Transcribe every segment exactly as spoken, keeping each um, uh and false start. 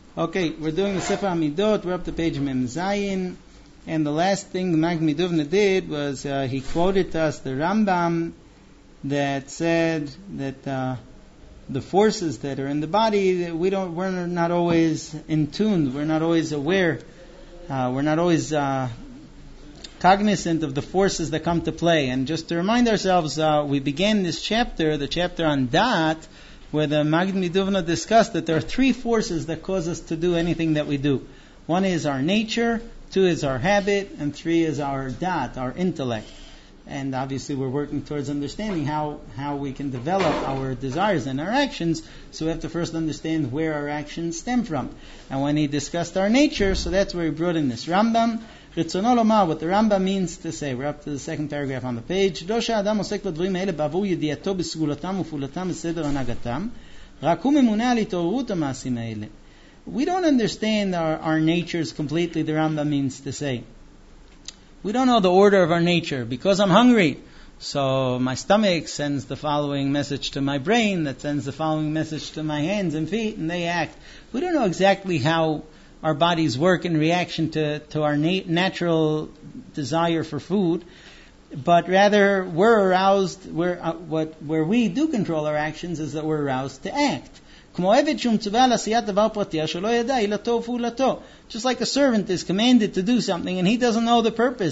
Okay, we're doing the Sefer Amidot. We're up to page Mem Zayin. And the last thing the Mag Miduvna did was uh, he quoted to us the Rambam that said that uh, the forces that are in the body, that we don't, we're not always in tune. We're not always aware. Uh, we're not always uh, cognizant of the forces that come to play. And just to remind ourselves, uh, we began this chapter, the chapter on Da'at, where the Magid Miduvna discussed that there are three forces that cause us to do anything that we do. One is our nature, two is our habit, and three is our Da'at, our intellect. And obviously we're working towards understanding how, how we can develop our desires and our actions, so we have to first understand where our actions stem from. And when he discussed our nature, so that's where he brought in this Rambam. Ritzono lomar, what the Rambam means to say. We're up to the second paragraph on the page. לא שהאדם עוסק בדברים האלה בעבור ידיעתו בסגולתם ופעולתם בסדר הנהגתם, רק הוא ממונה על התעוררות המעשים האלה. We don't understand our, our natures completely, the Rambam means to say. We don't know the order of our nature. Because I'm hungry, so my stomach sends the following message to my brain, that sends the following message to my hands and feet, and they act. We don't know exactly how our bodies work in reaction to, to our na- natural desire for food, but rather we're aroused, we're, uh, what, where we do control our actions is that we're aroused to act. Just like a servant is commanded to do something and he doesn't know the purpose.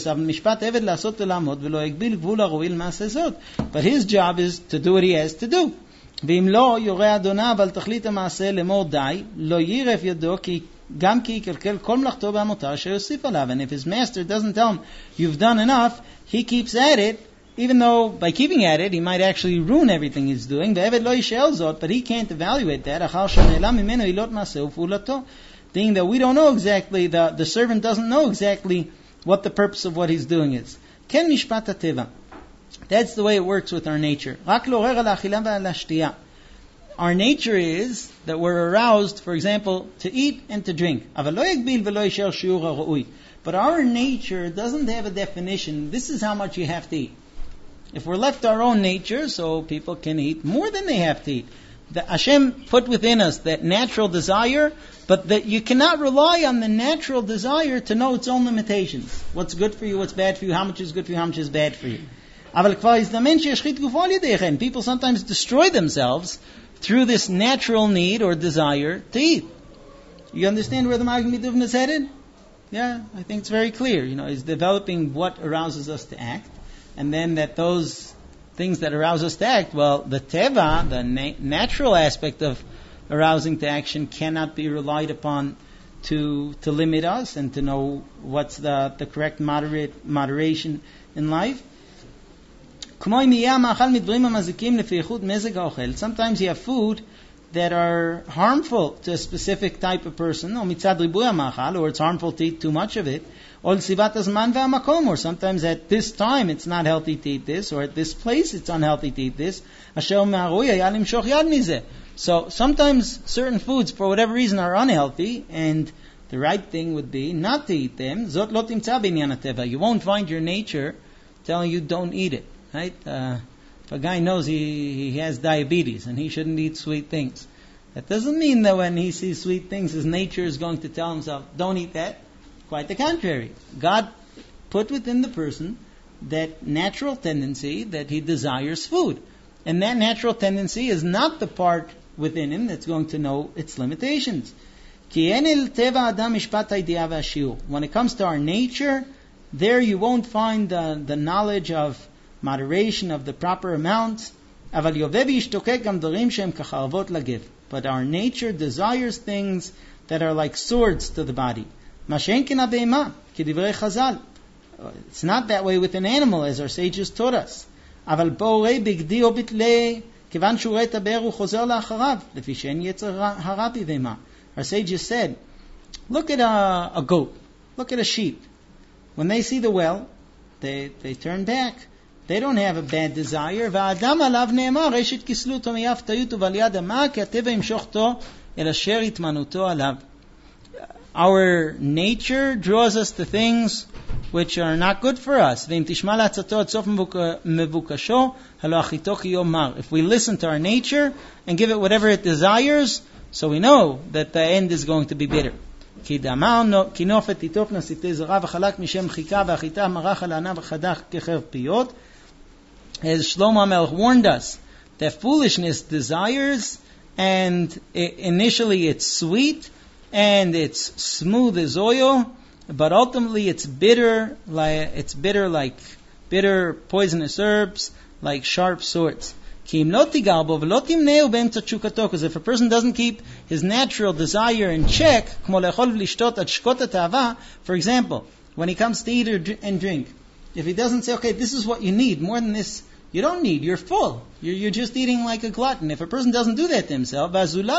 But his job is to do what he has to do. ואם לא יורה אדוניו על תכלית המעשה לאמור די, לא יירף ידו כי גם כי יקלקל כל מלאכתו והמותר אשר יוסיף עליו. And if his master doesn't tell him, you've done enough, he keeps at it, even though by keeping at it, he might actually ruin everything he's doing. ועבד לא יישאל זאת, but he can't evaluate that, אחר שנעלם ממנו עילות מעשה ופעולתו. Being that we don't know exactly, the, the servant doesn't know exactly what the purpose of what he's doing is. כן משפט הטבע. That's the way it works with our nature. Our nature is that we're aroused, for example, to eat and to drink. But our nature doesn't have a definition. This is how much you have to eat. If we're left to our own nature, so people can eat more than they have to eat. The Hashem put within us that natural desire, but that you cannot rely on the natural desire to know its own limitations. What's good for you, what's bad for you, how much is good for you, how much is bad for you. People sometimes destroy themselves through this natural need or desire to eat. You understand where the Mag Miduvna is headed? Yeah, I think it's very clear. You know, he's developing what arouses us to act, and then that those things that arouse us to act, well, the teva, the na- natural aspect of arousing to action, cannot be relied upon to to limit us and to know what's the, the correct moderate moderation in life. Sometimes you have food that are harmful to a specific type of person, or it's harmful to eat too much of it, or sometimes at this time it's not healthy to eat this, or at this place it's unhealthy to eat this. So sometimes certain foods, for whatever reason, are unhealthy, and the right thing would be not to eat them. You won't find your nature telling you don't eat it. Right? Uh, if a guy knows he, he has diabetes and he shouldn't eat sweet things, that doesn't mean that when he sees sweet things, his nature is going to tell himself, don't eat that. Quite the contrary. God put within the person that natural tendency that he desires food. And that natural tendency is not the part within him that's going to know its limitations. When it comes to our nature, there you won't find the, the knowledge of moderation of the proper amount. But our nature desires things that are like swords to the body. It's not that way with an animal, as our sages taught us. Our sages said, look at a, a goat, look at a sheep. When they see the well, they, they turn back. They don't have a bad desire. Our nature draws us to things which are not good for us. If we listen to our nature and give it whatever it desires, So we know that the end is going to be bitter. כי דאמרנו, כי נופת תיטוף נסיתי זרע וחלק משם חיכה והחיטה מרח על הענה וחדך כחרב פיות. As Shlomo HaMelech warned us, that foolishness desires, and I- initially it's sweet, and it's smooth as oil, but ultimately it's bitter, like it's bitter like bitter poisonous herbs, like sharp swords. Because if a person doesn't keep his natural desire in check, for example, when he comes to eat or dr- and drink, if he doesn't say, okay, this is what you need, more than this, you don't need, you're full. You're, you're just eating like a glutton. If a person doesn't do that to himself,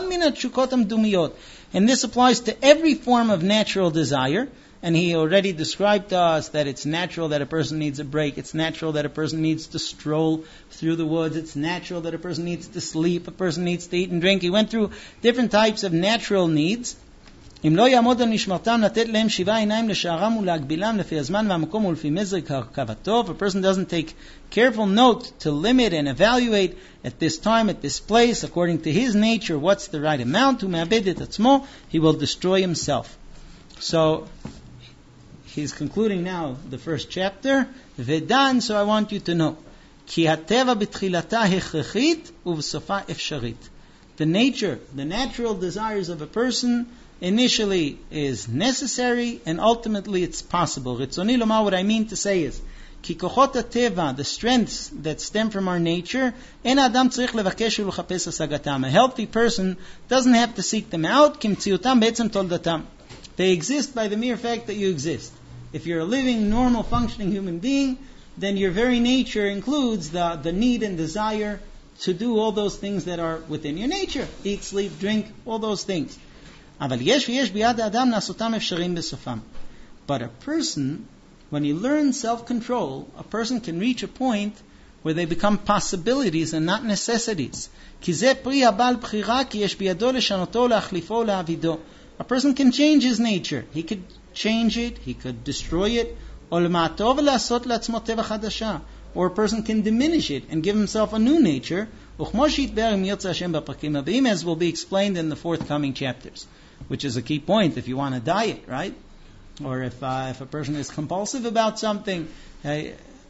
and this applies to every form of natural desire, and he already described to us that it's natural that a person needs a break, it's natural that a person needs to stroll through the woods, it's natural that a person needs to sleep, a person needs to eat and drink. He went through different types of natural needs. אם לא יעמוד על נשמרתם לתת להם שבעה עיניים לשערם ולהגבילם לפי הזמן והמקום ולפי מזג הרכבתו. If a person doesn't take careful note to limit and evaluate at this time, at this place, according to his nature, what's the right amount, הוא מאבד את עצמו, he will destroy himself. So, he's concluding now the first chapter, ודן, so I want you to know, כי הטבע בתחילתה הכרחית ובסופה אפשרית. The nature, the natural desires of a person initially is necessary and ultimately it's possible. רצוני לומר, what I mean to say is, כי כוחות הטבע, the strengths that stem from our nature, אין האדם צריך לבקש ולחפש השגתם. A healthy person doesn't have to seek them out, כי מציאותם בעצם תולדתם. They exist by the mere fact that you exist. If you're a living, normal, functioning human being, then your very nature includes the, the need and desire to do all those things that are within your nature. Eat, sleep, drink, all those things. אבל יש ויש ביד האדם לעשותם אפשריים בסופם. But a person, when he learns self-control, a person can reach a point where they become possibilities and not necessities. כי זה פרי הבעל בחירה, כי יש בידו לשנותו, להחליפו, להעבידו. A person can change his nature. He could change it, he could destroy it, או למעטו ולעשות לעצמו טבע חדשה. Or a person can diminish it and give himself a new nature, וכמו שיתבאר אם ירצה השם בפרקים הבאים, as will be explained in the forthcoming chapters. Which is a key point if you want to diet, right? Or if uh, if a person is compulsive about something. Uh,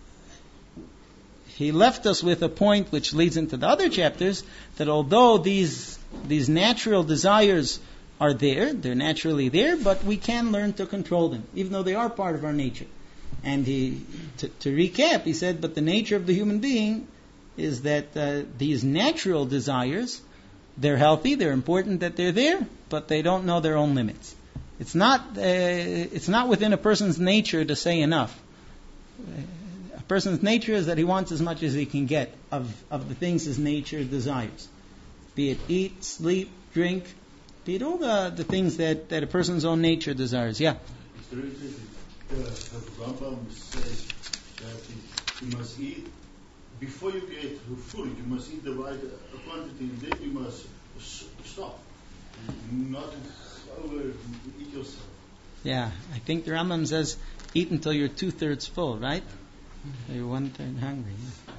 he left us with a point which leads into the other chapters, that although these these natural desires are there, they're naturally there, but we can learn to control them, even though they are part of our nature. And he, to, to recap, he said, but the nature of the human being is that uh, these natural desires, they're healthy, they're important that they're there, but they don't know their own limits. It's not uh, it's not within a person's nature to say enough. A person's nature is that he wants as much as he can get of, of the things his nature desires. Be it eat, sleep, drink, be it all the, the things that, that a person's own nature desires. Yeah? It's very interesting. The Rambam says that you must eat, before you get food, you must eat the right quantity, and then you must stop. Not over eat yourself. Yeah, I think the Rambam says eat until you're two-thirds full, right? So you're one-third hungry. Yeah.